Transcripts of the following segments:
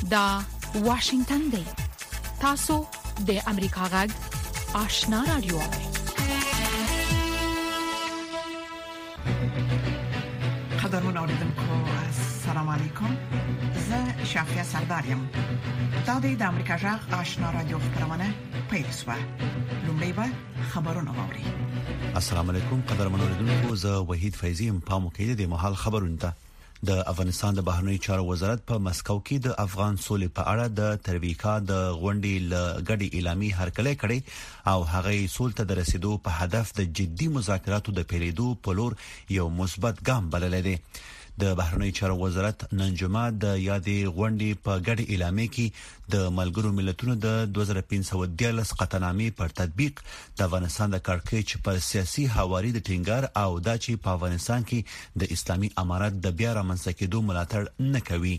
دا واشنگتن دی. تاسو د امریکا غږ آشنا رادیو. قدرمن اوریدونکو السلام علیکم. زه شافیا سردارم. دا د امریکا غږ آشنا رادیو خبرونه پیښه. لومړی به خبرونه واوري. السلام علیکم قدرمن اوریدونکو، زه وحید فیضی پام کوي د محل خبرونه ته. د افغانستان د بهرنی چارو وزارت په مسکو کې د افغان سولې په اړه د ترویکا د غونډې لګړې اعلامي هرکلی کړي او هغه سول ته د رسیدو په هدف د جدي مذاکراتو د پیلېدو په لور یو مثبت ګام بللی دی. د بهرنی چارو وزارت نن جمعه د یادې غونډې په ګډ اعلامیه کې د ملګرو ملتونو د 2513 قطعنامې پر تطبیق د افغانستان د کړکېچ پر سیاسي حواري د ټینګار او د چې په افغانستان کې د اسلامي امارت د بیا رامنځته کېدو ملاتړ نه کوي.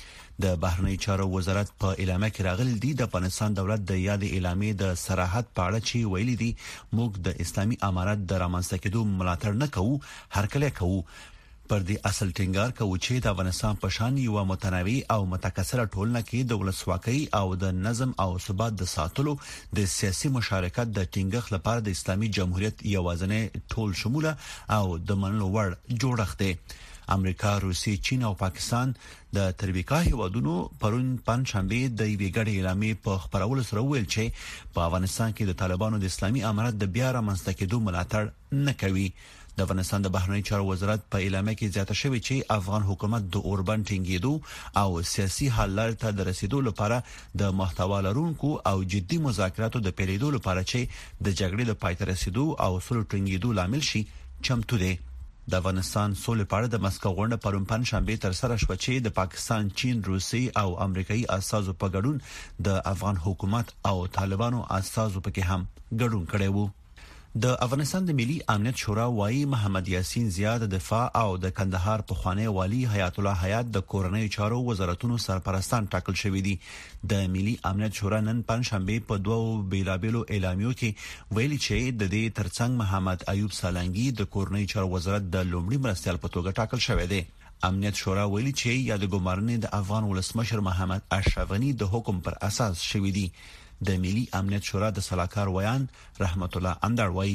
د بهرنی چارو وزارت په اعلامیه کې راغلي دي د افغانستان دولت د یادې اعلامیې د صراحت په اړه چې ویلي دي موږ د اسلامي امارت د رامنځته کېدو ملاتړ نه کوو، هرکلی کوو. پر دې اصل ټینګار کوي چې د افغانستان په شان یو متنوع او متکثره ټولنه کې د ولسواکۍ او د نظم او ثبات د ساتلو د سیاسي مشارکت د ټینګښت لپاره د اسلامي جمهوریت یوازینی ټول شموله او د منلو وړ جوړښت دی. امریکا، روسیې، چین او پاکستان د ترویکا هیوادونو پرون پنځشنبه د یوې ګډې اعلامیې په خبرولو سره ویل چې په افغانستان کې د طالبانو د اسلامي امارت د بیا رامنځته کېدو ملاتړ نه کوي. د افغانستان د بهرنی چارو وزارت په اعلامیه کې زیاته شوی چې افغان حکومت د اوربند ټینګېدو او سیاسي حل لارې ته د رسیدو لپاره د محتوا لرونکو او جدي مذاکراتو د پیلېدو لپاره چې د جګړې د پای ته رسیدو او سولې ټینګېدو لامل شي چمتو دی. د افغانستان سولې په اړه د مسکو غونډه پرون پنځشنبه تر سره شوه چې د پاکستان، چین، روسي او امریکایي اساسو په ګډون د افغان حکومت او طالبانو اساسو پکې هم ګډون کړی وو. د افغانستان د ملي امنیت شورا وايي محمد یاسین زیار د دفاع او د کندهار پخوانی والی حیات الله حیات د کورنۍ چارو وزارتونو سرپرستان ټاکل شوی دي. د ملي امنیت شورا نن پنځشنبه په دوو بیلابېلو اعلامیو کې ویلي چې د دې ترڅنګ محمد ایوب سالنګي د کورنۍ چارو وزارت د لومړي مرستیال په توګه ټاکل شوی دی. امنیت شورا ویلي چې یاد ګمارنې د افغان ولسمشر محمد اشرف غنی د حکم پر اساس شوی دی. د ملي امنیت شورا د صلاحکار ویان رحمت الله اندر وایي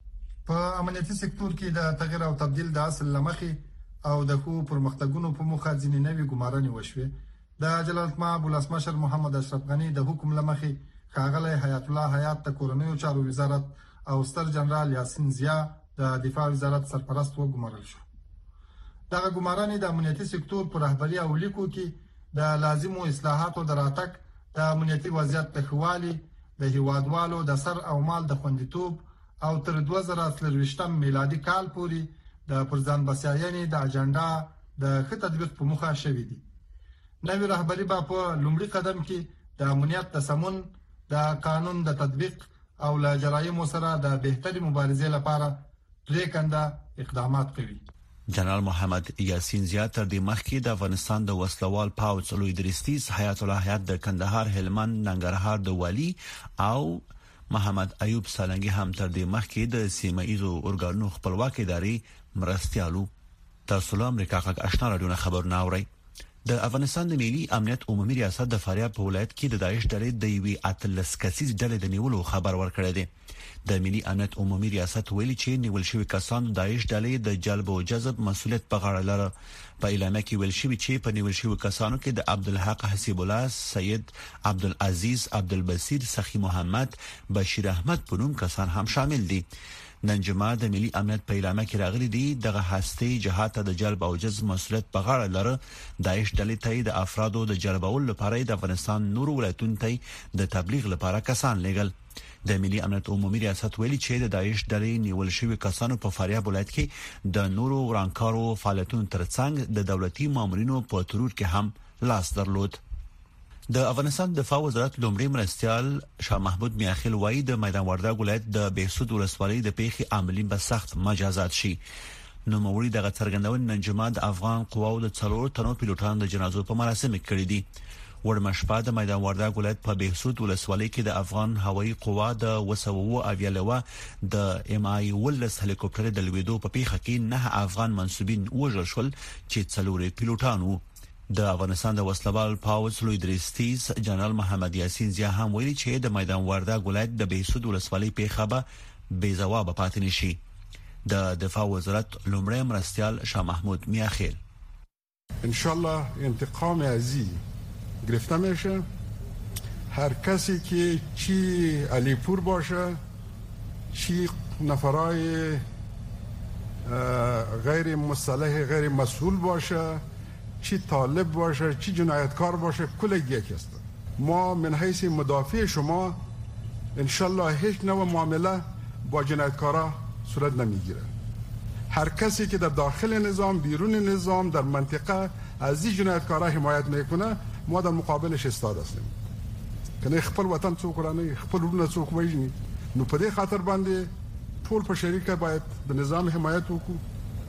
په امنیتي سکتور کې د تغیر او تبديل د اصل لمخې او د خو پرمختګونو په مخه ځینې نوې ګمارنې وشوه. د جلالتمآب ولسمشر محمد اشرف غنی د حکم لمخې ښاغلی حیات الله حیات د کورنیو چارو وزارت او ستر جنرال یاسین زیا د دفاع وزارت سرپرست وګمارل شو. دغه ګمارنې د امنیتي سکتور پر رهبري او لیکو کې د لازمو اصلاحاتو دراتک د امنیتي وضعیت د خوالي د هیوادوالو د سر او مال د خوندیتوب او تر 2023 میلادي کال پورې د پرځان بسیاینې د اجنډا د ښه تطبیق په مخه شوې دي. نوې رهبري به په لومړي قدم کې د امنیت تضمین، د قانون د تطبیق او له جرایمو سره د بهتري مبارزې لپاره پریکنده اقدامات کوي. جنرال محمد یاسین زیار تر دې مخکې د افغانستان د وسلوال پاوڅ لوی درستیز حیات الله حیات د کندهار، هلمند، ننګرهار د والی او محمد ایوب سالنګي هم تر دې مخکې د سیمایي اورګانونو خپلواک ادارې مرستيالو. تاسو له امریکا غږ آشنا رادیو خبرونه اورئ. د افغانستان د ملي امنیت عمومي ریاست د فاریاب په ولایت کې د داعش ډلې د یوې اتلس کسیز ډلې د نیولو خبر ورکړی دی. د ملي امنیت عمومي ریاست ویلي چې نیول شوی کسان داعش ډلې د جلب او جذب مسؤلیت په غاړه لري. په اعلامیه کې ویل شوی چې په نیول شوی کسانو کې د عبدالحق حسیب الله، سید عبدالعزیز، عبدالبصیر، سخی محمد، بشیر احمد په نوم کسان هم شامل دي. نن جمعه د ملي امنیت په اعلامیه کې راغلي دي دغه هستي جهات د جلب او جذب مسؤلیت په غاړه لري. داعش ډلې ته د افرادو د جلبولو لپاره د افغانستان نورو ولایتونو ته د تبلیغ لپاره کسان لېږل. د ملي امنیت عمومي ریاست ویلي چې د داعش ډلې نیول شوی کسانو په فاریاب ولایت کې د نورو ورانکارو فعالیتونو ترڅنګ د دولتي مامورینو په ترور کې هم لاس درلود. د افغانستان دفاع وزارت لومړي مرستيال شاه محمود میاخیل وایي د میدان وردګ ولایت د بهسود ولسوالۍ د پیښې عاملین به سخت مجازات شي. نو موري دغه څرګندونه نن جمعه د افغان قواو د څلور تنو پیلوټانو د جنازو په مراسم کې کړې دي. ورمشپا د میدان وردګ ولایت په بهسود ولسوالۍ کې د افغان هوایي قوا د وسوو اویالوه د ام آی ولس هلیکوپټر د لویدو په پیښه کې 9 افغان منسوبین وژل شول چې څلور پیلوټان وو. د افغانستان د وسلوال پاوځ لوی درستیز جنرال محمد یاسین زیا هم ویلي چې د میدان وردګ ولایت د بهسود ولسوالۍ پیښه به ځواب پاتې نشي. د دفاع وزارت لومړی مرستیال شاه محمود میاخیل: ان شاء الله انتقام عزیز گرفته میشه. هر کسی که چی علیپور باشه، چی نفرای غیر مصالح غیر مسئول باشه، چی طالب باشه، چی جنایتکار باشه، کل یک است. ما من حیث مدافع شما انشالله هیچ نوع معامله با جنایتکارا صورت نمیگیره. هر کسی که در داخل نظام، بیرون نظام، در منطقه از این جنایتکارا حمایت میکنه، ما در مقابلش ایستاده هستیم. کنه خپل وطن څوک رانه خپل ورونه څوک وایي، نو په دې خاطر باندې ټول په شریکه باید د نظام حمایت وکړو.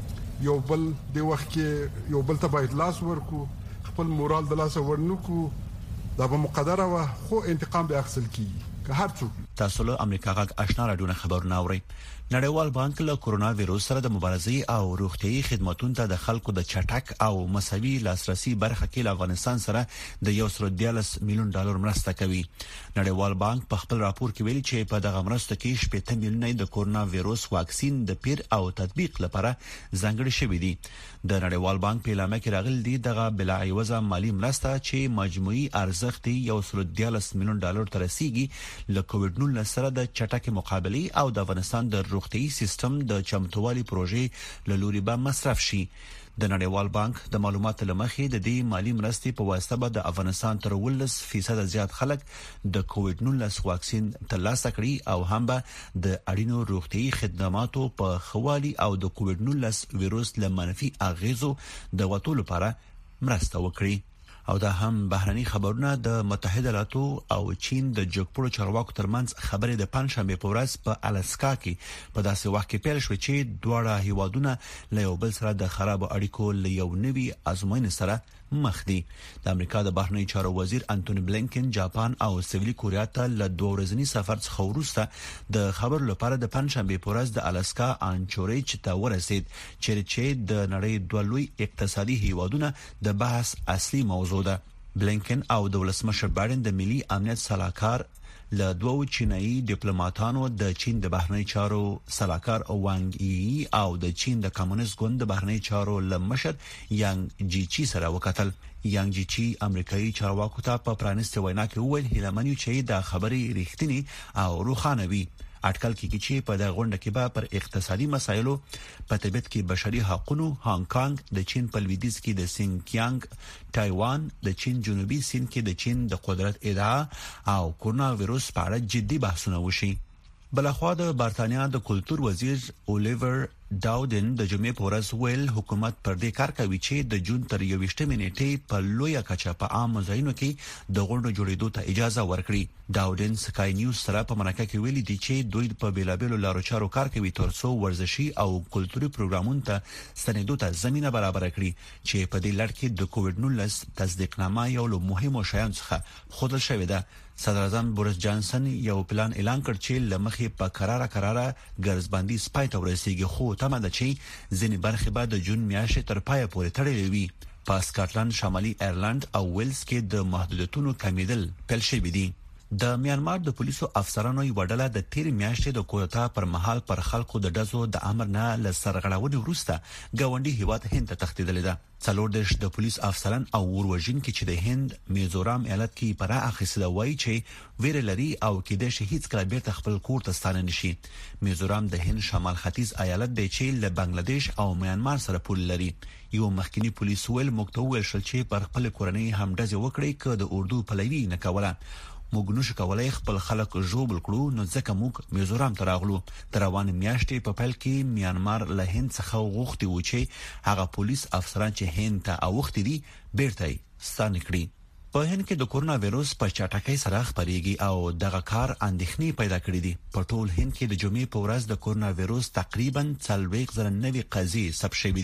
یو بل د وخت کې یو بل ته باید لاس ورکو، خپل مورال د لاس ورنکو. دا به مقدره و خو انتقام به اخیستل کیږي که هر څوک. تاسو له امریکا غږ آشنا راډیو خبرونه اورئ. نړیوال بانک له کورونا وایروس سره د مبارزې او روغتيایي خدماتو ته د خلکو د چټک او مساوي لاسرسي برخه کې له افغانستان سره د 1.13 میلیون ډالر مرسته کوي. نړیوال بانک په خپل راپور کې ویلي چې په دغه مرسته کې 80 میلیونه د کورونا وایروس واکسین د پیر او تطبیق لپاره ځانګړي شوی دي. د نړیوال بانک په اعلامیه کې راغلي دي دغه بلا عوضه مالی مرسته چې مجموعي ارزښت 1.13 میلیون ډالر ته رسیدي له کووډ-19 سره د چټک مقابله او د افغانستان د روغتيایي سیستم د چمتووالي پروژې له لوري به مصرف شي. د نړیوال بانک د معلوماتو لمخې د دې مالی مرستې په واسطه به د افغانستان تر 10% زیات خلک د کووډ-19 واکسین ترلاسه کړي او هم به د اړینو روغتيایي خدماتو په خوالي او د کووډ-19 وایروس له منفي اغیزو د وټولو لپاره مرسته وکړي. او دا هم بهرني خبرونه د متحده ایالاتو او چین د جګپړو چارواکو ترمنځ خبرې د پنځشنبه په ورځ په الاسکا کې په داسې وخت کې پیل شوې چې دواړه هیوادونه له یو بل سره د خراب اړیکو له یو نوي ازموینې سره مخ دي. د امریکا د بهرنی چارو وزیر انټونی بلینکن جاپان او سویلي کوریا ته له 2 ورځني سفر څخه وروسته د خبرو لپاره د پنځشنبه په ورځ د الاسکا انچوریج ته ورسید چې د نړۍ دوه لوی اقتصادي هیوادونه د بحث اصلي موضوع ده. بلینکن او د ولسمشر بایدن د ملي امنیت صلاحکار له دوه چینایي ډیپلوماټانو د چین د بهرنی چارو صلاحکار وانګ یی او د چین د کمونیست ګوند د بهرنی چارو لمشر یانګ جیچی سره وکتل. یانګ جیچی امریکایي چارواکو ته په پرانیسته وینا کې وویل هیلمنیو چې د خبرې ریښتینی او روښانه وي. اټکل کېږي چې په دغه غونډه کې به پر اقتصادي مسایلو، په تبت کې بشري حقوقو، هانګ کانګ، د چین په لویدیځ کې د سینکیانګ، تایوان، د چین جنوبي سیند کې د چین د قدرت ادعا او کورونا وایروس په اړه جدي بحثونه وشي. بلخوا د برتانیا د کلتور وزیر اولیور داودن د جمعې په ورځ ویل حکومت پر دې کار کوي چې د جون تر 21 نیټې په لویه کچه په عام ځایونو کې د غونډو جوړېدو ته اجازه ورکړي. داودن سکای نیوز سره په مرکه کې ویلي دي چې دوی په بیلابیلو لارو چارو کار کوي ترڅو ورزشي او کلتوري پروګرامونو ته ستنېدو ته زمينه برابر کړي چې په دې لړ کې د کووډ-19 تصدیقنامه یو له مهمو شیانو څخه خوندل شوې ده. صدر اعظم بوریس جانسن یو پلان اعلان کړ چې لمخې په قراره ګرځبندي سپای ته ورسیږي، خو تمه ده چې ځینې برخې به د جون میاشتې تر پایه پورې تړلې وي. په سکاټلند، شمالي ایرلند او ویلز کې د محدودیتونو کمیدل پیل شوي دي. د میانمار د پولیسو افسرانو یو ډله د تیر میاشتې د کوټا پر مهال پر خلکو د دزو د امر نه لسرغړاونې وروسته گاونډي هیواد هند ته تښتیدل دي. څلور د پولیس افسران او وروژن کې چې د هند میزورام ایالت کې پر اخیسته وایي چې ویره لري او کې د شهید کله بیرته خپل کور ته ستانه نشي. میزورام د هند شمال ختیځ ایالت دی چې له بنگلاديش او میانمار سره پول لري. یو مخکنی پولیس ویل مکتوب شل چې پر خپل کورنۍ همدځي وکړي ک د اردو پلوي نه کوله. موږ نشو کولای خپل خلک جوړ کړو، نو ځکه موږ میزورام ته راغلو. تر روان میاشتې په پیل کې میانمار له هند څخه غوښتي و چې هغه پولیس افسران چې هند ته اوختي دي بیرته ستانه کړي. په هند کې د کورونا وایروس په چټکۍ سره خپرېږي او دغه کار اندېښنې پیدا کړې دي. په ټول هند کې د جمعې په ورځ د کورونا وایروس تقریبا 40,000 نوي قضیې ثبت شوې دي.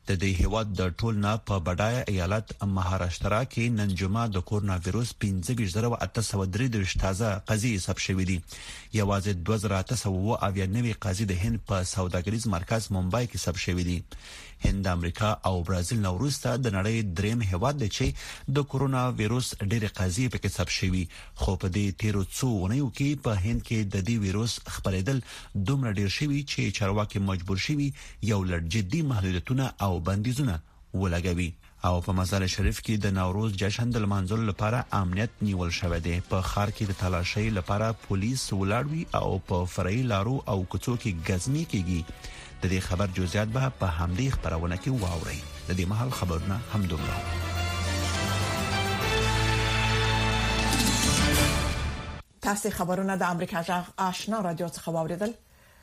د دې هیواد د ټول نه په بډای ایالت مهاراشټرا کې نن جمعه د کورونا وایروس 15803 تازه قضیې ثبت شوې دي. یوازې 2890 قضیې د هند په سوداګریز مرکز ممبئی کې ثبت شوې دي. هند، امریکا او برازیل نو وروسته د نړۍ دریم هیواد دی چې د کورونا وایروس ډېر قضیې پکې ثبت شوې، خو په دې تیرو څو ونیو کې په هند کې د دې وایروس خپرېدل دومره ډېر شوی چې چارواکي مجبور شوي یو لړ جدي محدودیتونه او بندیزونه ولګوي. او په مزار شریف کې د نوروز جشن د لمانځلو لپاره امنیت نیول شوی دی. په ښار کې د تلاشۍ لپاره پولیس ولاړوي او په فرعي لارو او کوڅو کې غزنی کیږي. د دې خبر جزئیات به په همدې خبرونه کې واورئ. د دې مهال خبرونه هم دومره. تاسو خبرونه د امریکا جغ آشنا رادیو څخه واوریدل.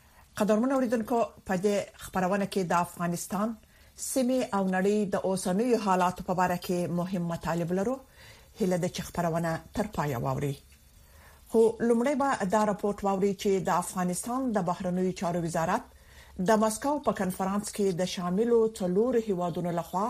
قدرمن اوریدونکو، په دې خبرونه کې د افغانستان سیمه او نړۍ د اوسنیو حالاتو په اړه کې مهم مطالب لرو. هله د خبرونه تر پای واوري. خو لومړی به دا راپورټ واوري چې د افغانستان د بهرنیو چارو وزارت د مسکو په کنفرانس کې د شاملو څلور هیوادونو لخوا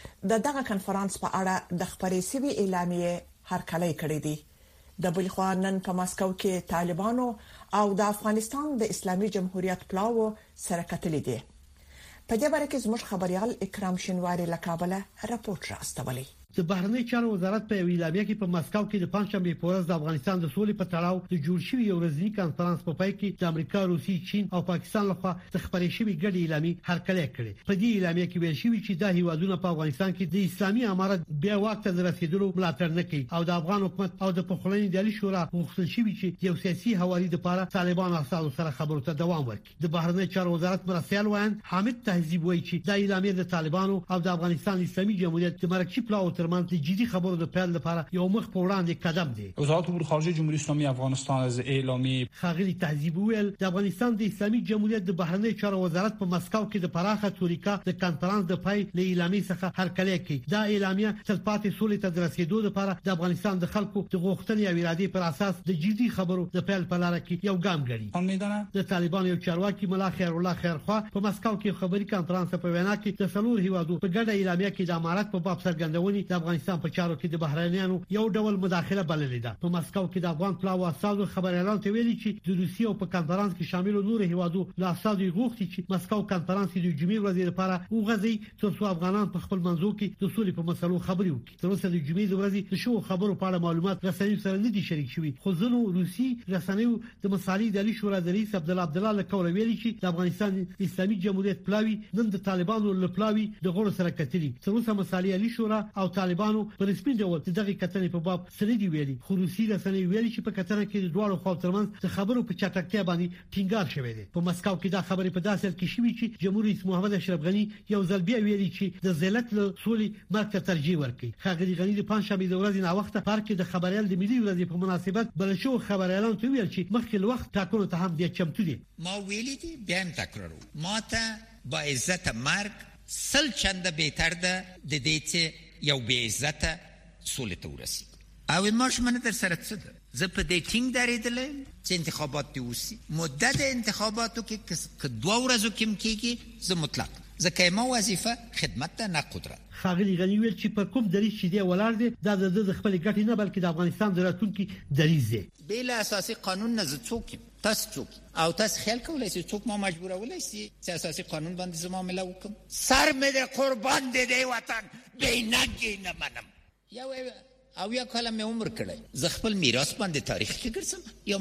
دغه کنفرانس په اړه د خبري سوي اعلامیه هرکلی کړې دي. د بلخوا نن په مسکو کې طالبانو او د افغانستان د اسلامي جمهوریت پلاو سره کتلې دي. په دې اړه کې زموږ خبريال اکرام شینواری له کابل راپورټ راستولی. د بهرنی چارو وزارت په ویلابیا کې په مسکو کې د پنځشنبه په ورځ د افغانستان د سولې په تړاو د جوړ شوی یو ورځنی کنفرانس په پای کې د امریکا، روسي، چین او پاکستان لخوا د خبرې شوی ګډ اعلامیه هرکلی کړې. په دې اعلامیه کې ویل شوی چې د هیوادونو په افغانستان کې د اسلامي امارت بیا وخت ته رسیدلو ملاتړ نه کوي او د افغان حکومت او د پخوانی دلی شورا غوښتل شوی چې یو سیاسي حوالی د لپاره طالبان اساسو سره خبرو ته دوام ورکړي. د بهرنی چارو وزارت مرسیال وایي حامد تهذیب وایي چې د اعلامیه د طالبانو او د افغانستان اسلامي جمهوریت د مرکزی پلاو ترمنځ د جدي خبرو د پیل لپاره یو مخ په وړاندې قدم دی. وزارت امور خارجه جمهوری اسلامی افغانستان از اعلامیه خاغلی تهذیب ویل د افغانستان د اسلامي جمهوریت د بهرنی چارو وزارت په مسکو کې د پراخه توریکا د کنفرانس د پای له اعلامیه څخه هرکلی کوي. دا اعلامیه تلپاتې سولې ته د رسیدو لپاره د افغانستان د خلکو د غوښتنې او ارادې پر اساس د جدي خبرو د پیل په لار کې یو ګام ګڼي. د طالبان یو چارواکي ملا خیر الله خیرخوا په مسکو کې خبري کنفرانس په وینا کې د څلور هیوادو په ګډه اعلامیه کې د امارت په باب څرګندونې د افغانستان په چارو کې د بهرنیانو یو ډول مداخله بللې ده. په مسکو کې د افغان پلاو اساسو خبريالان ته ویلي چې د روسیې او په کنفرانس کې شامل نور هیوادو له اساسو غوښتي چې مسکو کنفرانس د جمعې ورځې لپاره وغځي ترڅو افغانان په خپل منځو کې د سولې په مسلو خبري وکړي. تر اوسه د جمعې ورځې د شو خبرو په اړه معلومات رسنیو سره نه دي شریک شوي. خو ځینو روسي رسنیو د مصالح د علی شورا د رئیس عبدالله له قول ویلي چې د افغانستان اسلامي جمهوریت پلاوی نن د طالبانو له پلاوی د غړو سره کتلي. تر اوسه مصالح علی شورا او طالبانو په رسمي ډول دغه کتنې په باب سره دی ویلي. خو روسي رسنۍ ویلي چې په کتنه کې د دوه خوا ترمنځ د خبرو په چټکتیا باندې ټینګار شوی دی. په مسکو کې دا خبرې په داسې کې شوې چې جمهور رئیس محمد اشرف غنی یو ځل بیا ویلي چې د ذلت له سولې مرګ ته ترجیح ورکړي. خاغلی غنی د پنځشنبه د ورځې نه وخت پارک د خبريال د ملي ورځې په مناسبت بل شو خبريالان ته ویل چې مخکې وخت ټاکنو ته هم دی چمتو دي. ما ویلي دي بیا تکرارو ما ته با عزت مرګ سل چنده بهتر ده د دې چې یو به عزت سولې ته ورسي. او ماش من در سره څه ده زه په دې ټینګ درېدلم چې انتخابات دی وسی مدت انتخاباتو کې که 2 ورځې کې کېږي زه مطلق ځکه ما وظیفه خدمت ته نه قدرت. خاغلی غنی ویل چې پر کوم دریځ چې دی ولاړ دی دا د خپل ګټې نه بلکې د افغانستان د راتلونکي دریځ دی. بل اساسي قانون نه څوک تاسو څوک او تاسو خیال کولای شئ څوک ما مجبورولای شي چې اساسي قانون باندې زما مله وکم سر مې د قربان دی وطن بینګي نه منم یا او یا کله مې عمر کړی ز خپل میراث باندې تاریخ کې ګرځم یا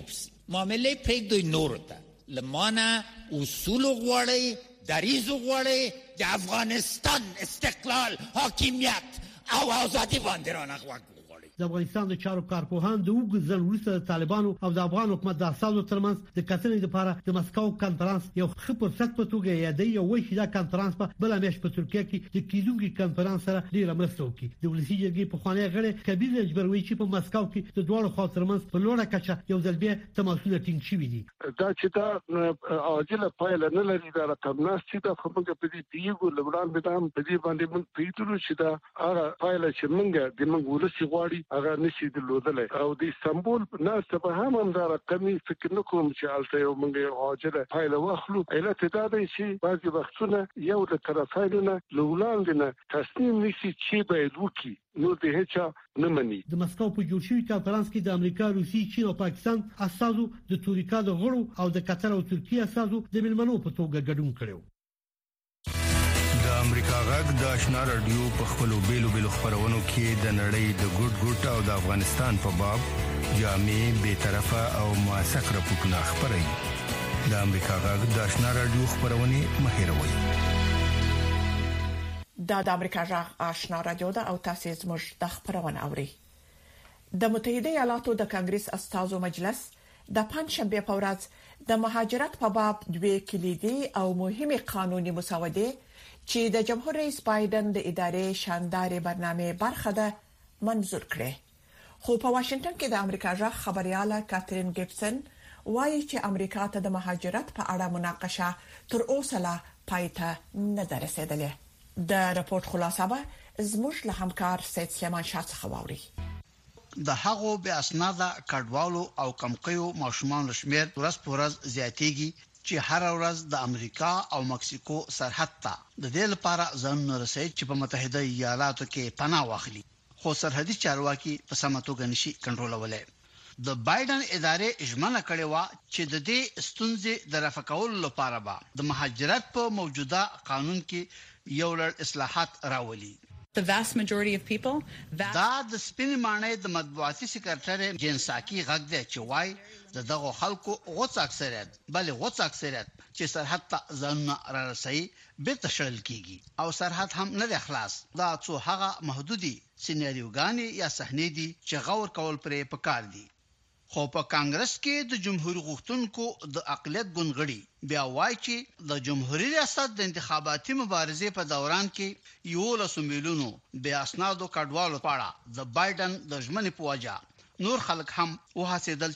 معاملې پرېږدوی نور ته لمانه اصول غواړي دریځ غواړي د افغانستان استقلال حاکمیت او آزادي باندې رانغواړي. د افغانستان د چارو کارپوهان د وګړو وروسته د طالبانو او د افغان حکومت د اساسو ترمنځ د کتنې لپاره د مسکو کنفرانس یو ښه فرصت په توګه یادې یو وایي چې دا کنفرانس په بل میاشت په ترکیه کې د کیدونکي کنفرانس سره ډیره مرسته وکړي. د ولسی جرګې په خوانی غړي کبیر اجبروي چې په مسکو کې د دوه خوا ترمنځ په لوړه کچه یو ځل بیا تماسونه ټینګ شوي دي. دا چې دا عاجله پایله نه لري دا رقمناس چې دا خپل په دې پیګو لبران به هم په دې باندې موږ پیټلو چې دا هغه پایله چې موږ د موږ ولسی غواړي هغه نشي درلودل او د استانبول نه سبا هم دا رقمي فکر نکوم چې الته یو موږ عاجله فایل واخلو علت دا دی چې بعضي وختونه یو د طرفینو نه لولاندنه تصمیم نیسي چې باید وکړي نو د هیڅ نه مني. د مسکو په جوړ شوی کانفرنس کې د امریکا، روسي، چین او پاکستان اساسو د تورکا د غړو او د قطر او ترکیه اساسو د ملمنو په توګه ګډون کړو. د امریکا غږ د آشنا رادیو په خپلو بیلو خبرونو کې د نړۍ د ګډ او د افغانستان په باب جامع، بی‌طرفه او موثق راپورټونه خبري. د امریکا غږ د آشنا رادیو خبرونه مهیروي. د امریکا غږ آشنا رادیو ده او تاسو زموږ د خبرونه اوري. د متحده ایالاتو د کانګرس استازو مجلس د پنځشنبه په ورځ د مهاجرت په باب دوه کلیدي او مهمه قانوني مسودې چې د جمهور رئیس بایدن د ادارې شاندارې برنامه برخه ده منظور کړې. خو په واشنگټن کې د امریکا غږ خبرياله کاترین ګیبسن وایي چې امریکا ته د مهاجرت په اړه مناقشه تر اوسه لا پایته نه ده رسیدلې. د راپور خلاصه به زموږ له همکار سید سلیمان شاه څخه واوري. د هغو به اسناد کډوالو او کمقیو ماشومان شمیر ورځ په ورځ زیاتېږي چې هر ورځ د امریکا او مکسیکو سرحد ته د دې لپاره ځان رسي چې په متحده ایالاتو کې پناه واخلي، خو سرحدي چارواکي په سمه توګه نشي کنټرولولای. د بایدن ادارې اجماع کړې و چې د دې ستونزې د رفع کولو لپاره به د مهاجرت په موجوده قانون کې یو لړ اصلاحات راولي. The vast majority of people دا د سپین معنی د مطبوعاتي سکرټری جین ساکی غږ دی چې وای دغه خلکو غوڅ اکثریت چې سرحد ته ځان را رسي به تشل کیږي او سرحد هم نه اخلاص. دا څو هغه محدودي سيناريوګانی یا صحنې دي چې غور کول پرې پکار دي. خو په کانګرس کې د جمهوریت غوښتونکو د اقلیت ګوندغړي بیا وایي چې د جمهوریت ریاست د انتخاباتي مبارزې په دوران کې یو لسو میلیونو بیا اسنادو کډوالو پاړه د بایدن د ژمنې په وجه نور خلک هم وهڅېدل.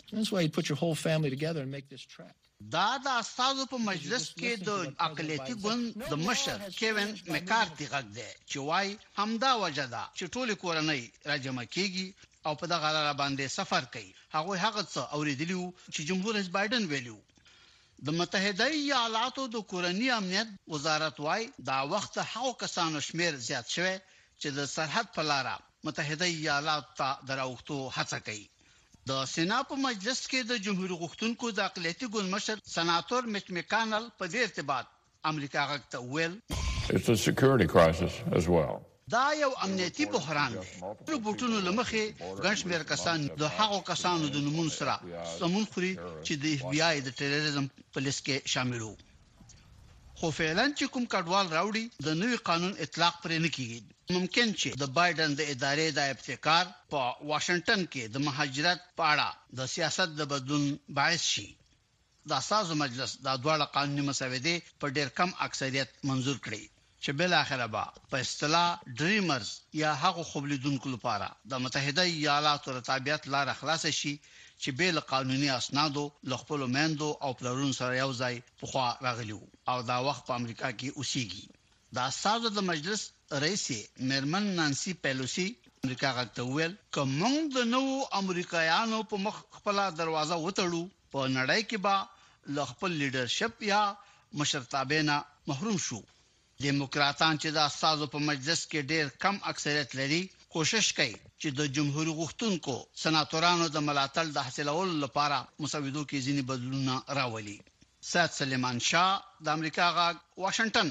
دا د استادو په مجلس کې د اقلیتي ګوند د مشر کیوین مکارتي غږ دی چې وایي همدا وجه ده چې ټول کورنۍ راجمع کیږي او په دغه لار باندې سفر کوي. هغه څه اوریدلیو چې جمهور رئیس بایدن ویلو. د متحده ایالاتو د کورنۍ امنیت وزارت وايي دا وخت هغه کسانو شمیر زیات شوی چې د سرحد په لار متحده ایالات ته دراوښتو هڅه کوي. د سېنات په مجلس کې د جمهوریت غوښتونکو د اقلیتي ګوند مشر سناتور میچ میکانل په دې ارتباط امریکا غږ ته ویل It's a security crisis as well. دا یو امنیتي بحران دی. رپورټونو لمخې ګڼشمیر کسان د هغو کسانو د نومونو سره سمون خوري چې د اف بی آی د ټیرریزم پولیس کې شامل وو. خو فعلا چې کوم کډوال راوړي د نوي قانون اطلاق پرې نه کیږي. ممکن چې د بایدن د ادارې د ابتکار په واشنگټن کې د مهاجرت په اړه د سیاست د بدلون باعث شي. د اساسو مجلس د دوه قانوني مسودې په ډېر کم اکثریت منزور کړي چې بل اخره به په اصطلاح ډریمرز یا هغه خپلېدونکو لپاره د متحده ایالاتو رتابعیت لار خلاص شي چې بیل قانوني اسنادو لخپل مندو او پلرون سره یو ځای پخوا راغلیو او دا وخت په امریکا کې اوسېږي. د اساسو د مجلس رئیس میرمن نانسی پیلوسی امریکا غږ ویل کوم د نو امریکایانو په مخ خپل دروازه وټړو په نړۍ کې با لخپل لیډرشپ یا مشرتابه محروم شو. دیموکراتان چې د اساسو په مجلس کې ډېر کم اکثریت لري کوشش کوي چې د جمهوریت غوښتونکو سناتورانو د ملاتړ د حاصلولو لپاره مسودو کې ځینې بدلونونه راولي. سید سلیمان شاه د امریکا غږ واشنگټن.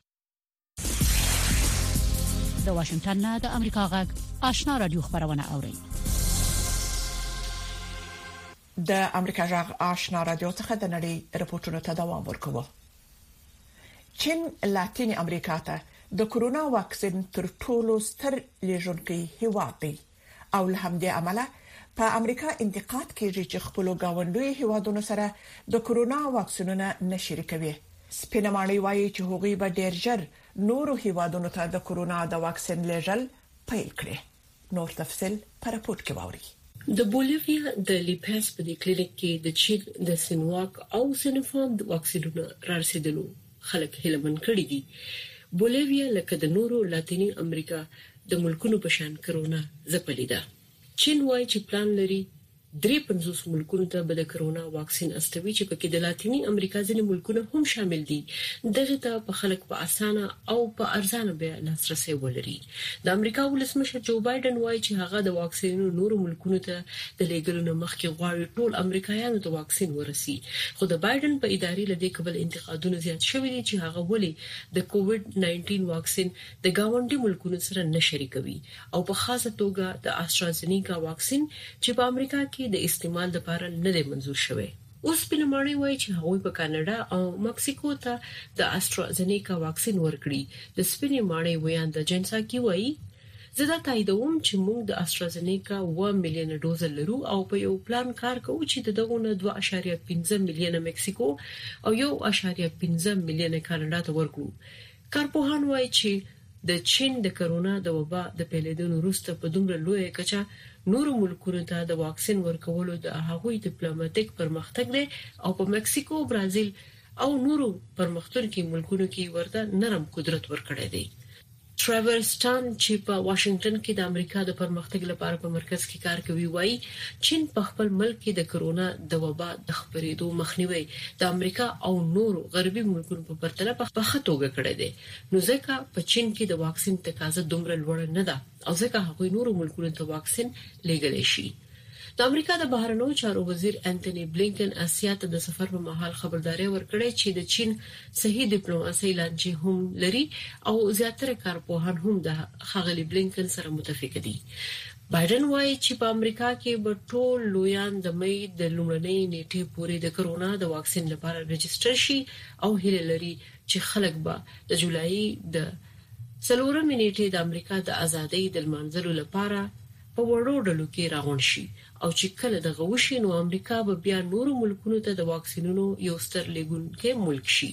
د واشنگټن نه د امریکا غږ آشنا رادیو خبرونه اوري. د امریکا غږ آشنا رادیو څخه د نړۍ رپورټونو ته دوام ورکوي. چین لاتینی امریکا ته د کورونا واکسین تر ټولو ستر لیږونکی هیواد دی او له همدې عمله په امریکا انتقاد کیږي چې خپل گاونډي هیوادونو سره د کورونا واکسینونه نشریکوي. سپینماني وایي چې هغوی به ډیر ژر نورو هیوادونو ته د کورونا د واکسین لیږل پیل کړي. نور تفصیل په راپورټ کې واوري. د بولیویا د لیپاس په کلینیک کې د چین د سینواک او سینوفارم د واکسینونو رارسیدلو خلک هیلمن کړي دي. بولیویا لکه د نورو لاتینی امریکا د ملکونو په شان کرونا ځپلې ده. چین وایي چې پلان لري 53 ملکونو ته به د کرونا واکسین استوي چې پکې د لاتینی امریکا ځینې ملکونه هم شامل دي دغه ته په خلک په اسانه او په ارزانه به لاسرسي ولري د امریکا ولسمشر جو بایدن وایي چې هغه د واکسینونو نورو ملکونو ته د لیګلونو مخکې غواړي ټول امریکایانو ته واکسین ورسي خو د بایدن په ادارې لدې قبل انتقادونه زیات شوي دي چې هغه ولي د کووډ 19 واکسین د گاونډي ملکونو سره نه شریکوي او په خاصه توګه د استرازینیکا واکسین چې په امریکا کې د استعمال لپاره نه دی منزور شوی اوس پینماړي وایي چې هغوی په کاناډا او مکسیکو ته د استرازینیکا واکسین ورکړي د سپینماړي ویان د جنساکی وایي زه تاییدوم چې موږ د استرازینیکا 1 میلیون ډوز لرو او په یو پلان کار کوو چې د دغه 2.15 میلیون مکسیکو او 1.15 میلیون کاناډا ته ورکړو کارپوهان وایي چې د چین د کرونا د وبا د پیلېدو وروسته په دومره لوی کچه نورو ملکونو ته د واکسین ورکولو د هغوی ډیپلوماټیک پرمختګ دی او په مکسیکو برازیل او نورو پرمختللو ملکونو کې ورته نرم قدرت ورکړی دی ټریور سټان چې په واشنگټن کې د امریکا د پرمختګ لپاره په مرکز کې کار کوي وایي چین په خپل ملک کې د کرونا د وبا د خپرېدو مخنیوي د امریکا او نورو غربي ملکونو په پرتله په خطوګه کړی دی نو ځکه په چین کې د واکسین تقاضا دومره لوړ نه ده او ځکه هغوی نورو ملکونو ته واکسین لېږلی شي د امریکا د بهرنیو چارو وزیر انټونی بلینکن اسیا ته د سفر په مهال خبرداري ورکړې چې د چین صحیح ډیپلوماسي لانجه هم لري او زیاتره کارپوهان هم د خغلی بلینکن سره متفق دي بایدن وایي چې په امریکا کې به ټول لویان د مې د لومړنۍ نیټې پورې د کرونا د واکسین لپاره رجسټر شي او هیله لري چې خلک به د جولای د 4 نیټې د امریکا د ازادۍ د منځلو لپاره په وړو ډلو کې راغون شي او چې کله د غوښې نو امریکا به بیا نورو ملکونو ته د واکسینونو یو ستر لېږونکی ملک شي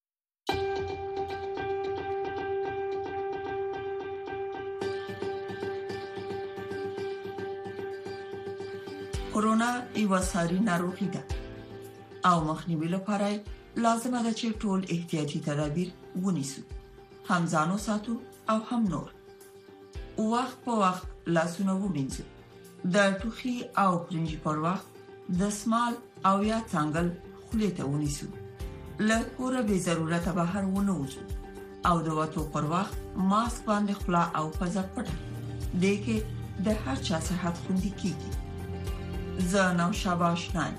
کورونا یو ساري ناروغي ده او مخنیوي لپاره لازمه ده چې ټول احتیاطي تدابیر ونیسو هم ځانو ساتو او هم نور وخت په وخت لاسونه ومینځو د ټوخي او پرنجي پر وخت د سمال او یا څنګل خولې ته ونیسو له کوره به ضرورت بهر ونه وځو او د وټو پر وخت ماسک باندې خلا او پزه پټه دغه د هر چا صحت خوندي کیږي زه شاباش نه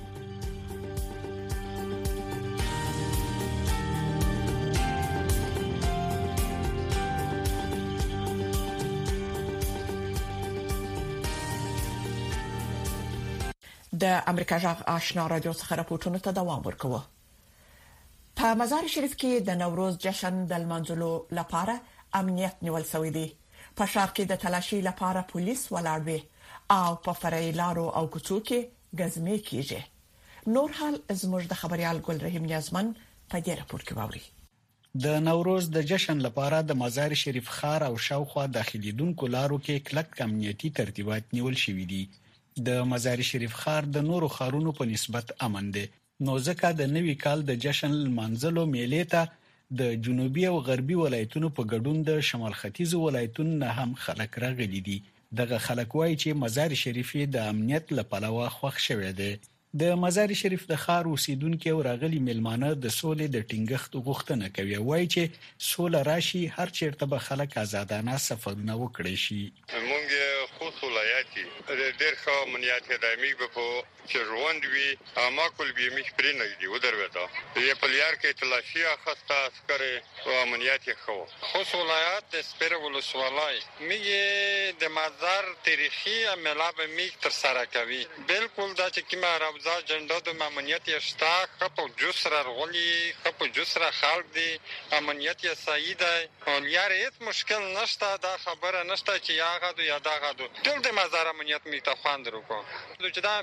د امریکا جغ آشنا رادیو څخه راپورټونه ته دوام ورکوه. په مزار شریف کې د نوروز جشن د منځلو لپاره امنیت نیول شوی دی. په ښار کې د تلاشي لپاره پولیس ولاړ وي او په فرعي لارو او کوڅو کې غزمې کیږي. نور حال زموږ د خبريال ګل رحیم نیازمن په دې راپور کې ووري. د نوروز د جشن لپاره د مزار شریف ښار او شاوخوا داخليدونکو لارو کې کلک امنیتي ترتیبات نیول شوی دي. د مزار شریف ښار د نورو ښارونو په نسبت امن دی. نو ځکه د نوي کال د جشن منځلو میلې ته د جنوبي او غربي ولایتونو په ګډون د شمال ختیځ ولایتونو نه هم خلک راغلي دي. دغه خلک وایي چې مزار شریف د امنیت لپاره خوښ شوی دی. د مزار شریف د ښار اوسیدونکو او راغلي ملمانه د سولې د ټینګښت غوښتنه کوي. وایي چې سوله راشي هر چیرته به خلک آزادانه سفرونه وکړي شي. مونږ خو ولایتي ډېر ښه امنیت دایمي په چروند وی اما کول به مخ پرې نه دی ودروته یې په لیار کې تلاشي اخسته عسكر او امنیت خو ولایت د سپیر ولسوالای میږي د مزار تاریخي عمله به میږ تر سره کوي. بالکل دا چې کیما روزا جنډو د امنیت شتا خپل جسر رغلي خپل جسر خلق دی امنیت یې سعید او لیار هیڅ مشکل نشته. دا خبره نشته چې یاغه یا داغه ټول د مزار امنیت می ته خواند وکړو چې دا بالکل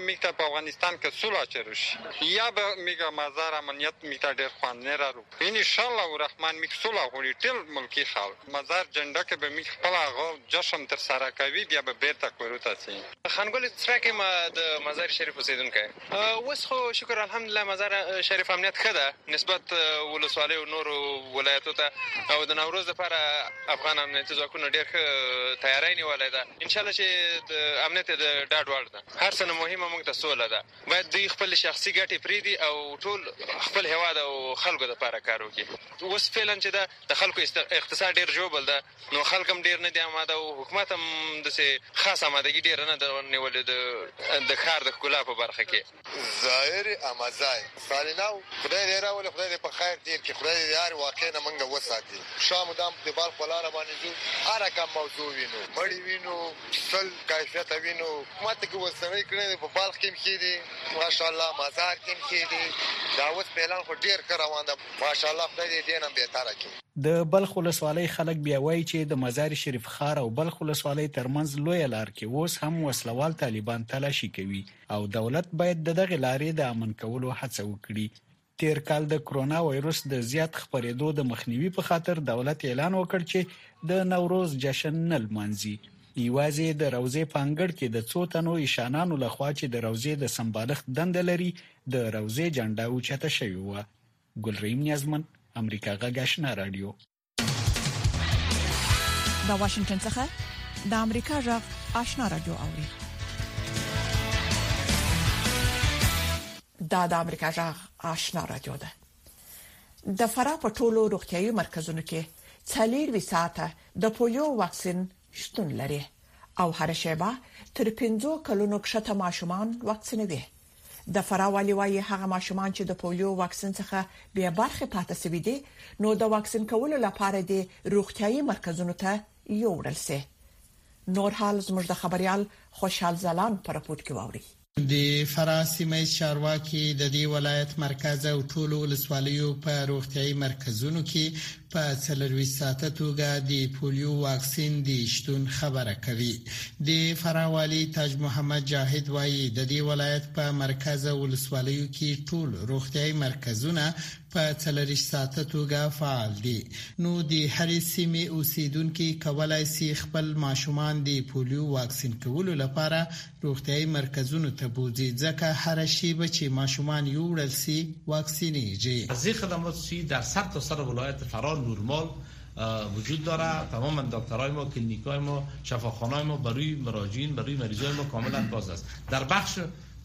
میته په افغانستان کې صلح چرشي یا به میګه مزار امنیت میته ډیر خوان نه راو ان شاء الله الرحمن میک صلح غوړي ټول ملکی خلک مزار جنډه کې به میک خپل هغه جشن تر سره کوي بیا به بیرته کوروته سي خانګل ترکه ما د مزار شریف اوسیدونکو اوس خو شکر الحمدلله مزار شریف امنیت خده نسبت ولسوالۍ او نور ولایتو ته او د نوروز لپاره افغان امنیتي ځواکونو ډېر ښه تیاری نیولې ده ان شاء الله چې د امنیت د ډاډ وړ ده هر څه مهمه موږ ته سوله ده باید دوی خپل شخصي ګټې پریدي او ټول خپل هواد او خلکو لپاره کار وکړي اوس فعلا چې د خلکو اقتصاد ډېر جوړ ده نو خلک هم ډېر نه دي آماده او حکومت هم د خاص آمادګي ډېر نه ده نیولې د ښار د ښکلا په برخه کې ظاهر امازای سالیناو خدای دې راولي خدای دې په خیر دې کې خدای دې هر واقع نه منګه وساتي شام دام د بال خلاره باندې جو هر کوم موضوع وینو مړی وینو سل کیفیت وینو ماته کې وسوي کړي په بالخ کې کېدي ماشاءالله مزار کې کېدي دا اوس اعلان خو ډیر روان ده ماشاءالله خدای دې دینم به تاره کړي د بلخ ولسوالۍ خلک بیا وایي چې د مزار شریف ښار او بلخ ولسوالۍ ترمنځ لوی لار کې اوس هم وسلوال طالبان تلاشي کوي او دولت باید دغه لارې د امن کولو هڅه وکړي تیر کال د کرونا وایروس د زیات خپرېدو د مخنیوي په خاطر دولت اعلان وکړ چې د نوروز جشن نه لمانځي یوازې د روزې پانګړ کې د څو تنو ایشانانو لخوا چې د روزې د سمبالښت دنده لري د روزې جنډه اوچته شوې وه ګلریم نیازمن امریکا غږ آشنا رادیو د واشنگټن څخه د امریکا غږ آشنا رادیو اوري د امریکا غږ آشنا رادیو ده د فراه په ټولو روغتيایي مرکزونو کې 40 ساعته د پولیو واکسین شتون لري او هر شیبه تر 15 کلونو کښته ماشومان واکسینوي د فراه والي وايي هغه ماشومان چې د پولیو واکسین څخه به برخه پاتې سوي دي نو د واکسین کولو لپاره د روغتيایي مرکزونو ته یوړل سي نور حال زموږ د خبريال خوشحال زلان پر راپورټ کې واوري د فراه سیمه چارواکي د دې ولایت مرکز او ټولو ولسوالیو په روغتيایي مرکزونو کې په 40 ساعته توګه د پولیو واکسین د شتون خبره کوي د فراه والی تاج محمد جاهد وایي د دې ولایت په مرکز او ولسوالیو کې ټول روغتيایي مرکزونه په 40 ساعته توګه فعال دي نو د هرې سیمې اوسیدونکو کولای شي خپل ماشومان د پولیو واکسین کولو لپاره روغتيایي مرکزونو ته بوزي ځکه هر شی به چې ماشومان یوړل سي واکسینیږي از این خدمات چی در سرتاسر ولایت فراه نورمال وجود داره تمام دکترای ما کلینیکای ما شفاخانه‌های ما برای مراجعین برای مریضای ما کاملا باز است در بخش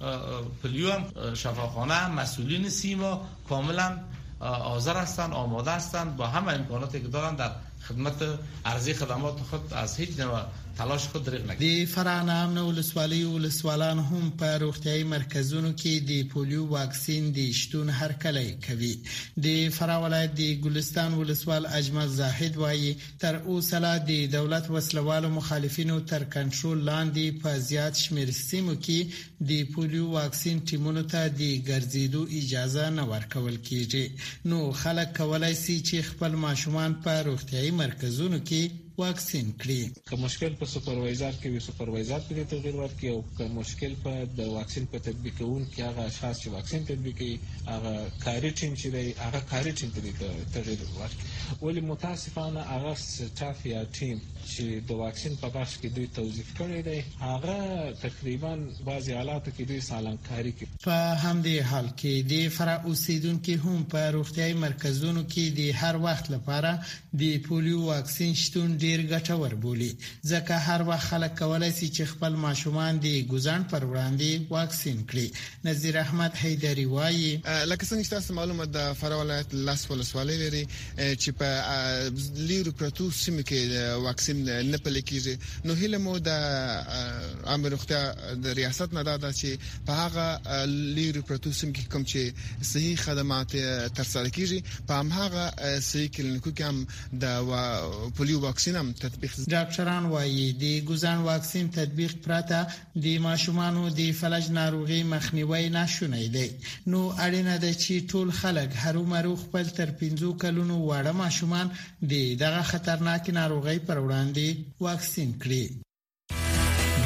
پلیو هم شفاخانه مسئولین سیما کاملا حاضر هستند آماده هستند با همه امکاناتی که دارند در خدمت عرضه خدمات خود از هیچ نوع تلاش خود دریغ نکړي د فراه نامنه ولسوالۍ ولسوالان هم په روغتيایي مرکزونو کې د پولیو واکسین د شتون هرکلی کوي د فراه ولایت د ګلستان ولسوال اجمل زاهد وایي تر اوسه لا د دولت وسلوالو مخالفینو تر کنټرول لاندې په زیات شمېر سیمو کې د پولیو واکسین ټیمونو ته د ګرځېدو اجازه نه ورکول کیږي نو خلک کولای شي چې خپل ماشومان په روغتيایي مرکزونو کې واکسین کړي که مشکل په سپروایزر کې وي سپروایزر په تغیر ورکړي او که مشکل په د واکسین په تطبیق کوونکو کې هغه اشخاص چې واکسین تطبیق کوي هغه کاری ټیم چې دی هغه کاری ټیم ته تغیر ورکړي ولی متاسفانه هغه سټاف یا ټیم چې د واکسین په بخش کې دوی توظیف کړی دی هغه تقریبا بعضی حالاتو کې دوی سالنکاری کوي په همدې حال کې د فراه اوسیدونکو هم په روغتيایي مرکزونو کې د هر وخت لپاره د پولیو واکسین شتون ډیر ګټور بولي ځکه هر وخت خلک کولای شي چې خپل ماشومان د ګوزان پر وړاندې واکسین کړي نذیر احمد حیدری وایي لکه څنګه چې تاسو معلومه د فراه ولایت لاس ولسوالۍ لري چې په لیرو پروتو سیمه کې واکسین نه پلي کیږي نو هله مو د عامه روغتیا د ریاست نه دا چې په هغه لیرو پروتو سیمه کې کوم چې صحیح خدمات تر سره کیږي په هغه صحیح کلینیکو کې هم د پولیو واکسین هم تطبیق ډاکټران وایي د ګوزان واکسین تطبیق پراته د ماشومانو د فلج ناروغي مخنیوي ناشونی دی نو اړینه ده چې ټول خلک هرومرو خپل تر 15 کلونو واړه ماشومان دغه خطرناک ناروغي پر وړاندې واکسین کړي د امریکا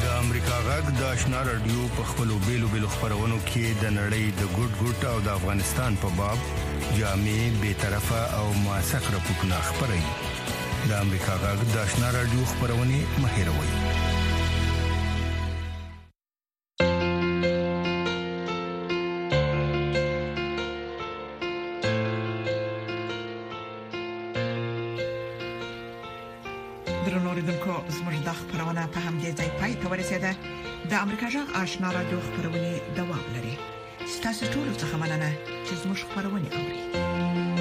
امریکا غږ د آشنا رادیو په خپلو بیلو خبرونو کې د نړۍ د ګډ او د افغانستان په باب جامع به طرفه او موثق راپورټونه خبري د امریکا غږ د آشنا رادیو خبرونه مهیروي. د امریکا جغ آشنا رادیو خبرونه دوام لري. ستاسو ټول څه مننه چې زموږ خبرونه اوري.